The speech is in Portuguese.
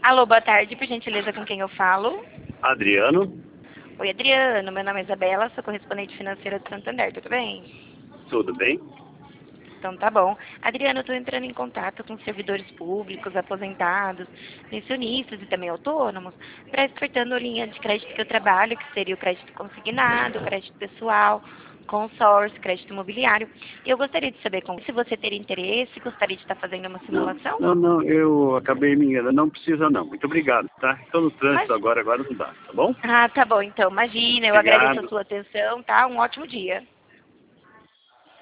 Alô, boa tarde, por gentileza, com quem eu falo? Adriano, Oi, Adriano, meu nome é Isabela, sou correspondente financeira do Santander, tudo bem? tudo bem? Então tá bom. Adriano, eu estou entrando em contato com servidores públicos, aposentados, pensionistas e também autônomos, para ofertando linha de crédito que eu trabalho, que seria o crédito consignado, crédito pessoal, consórcio, crédito imobiliário. E eu gostaria de saber se você teria interesse, gostaria de estar fazendo uma simulação? Não, eu acabei me enganando. Não precisa não. Muito obrigado, tá? Estou no Mas, trânsito agora não dá, tá bom? tá bom, então, imagina, eu agradeço a Obrigado. sua atenção, tá? Um ótimo dia.